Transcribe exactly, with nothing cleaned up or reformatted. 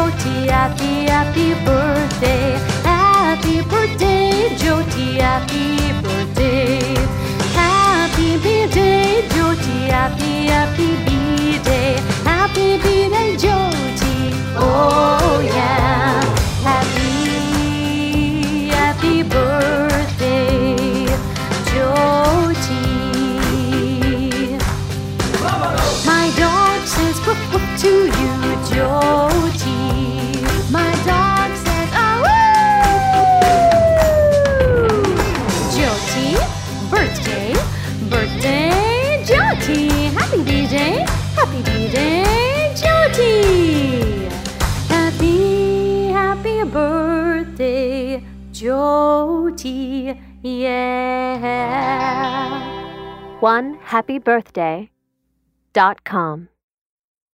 Jyoti, happy, happy birthday. Happy birthday, Jyoti, happy birthday. Happy birthday, Jyoti, happy, happy birthday. Happy birthday, Jyoti. Oh yeah. Happy, happy birthday, Jyoti. My dog says woof woof to you, Jyoti. My dog says oh woo! Jyoti, birthday, birthday, Jyoti. Happy birthday, happy birthday, Jyoti. Happy, happy birthday, Jyoti. Yeah. one happy birthday dot com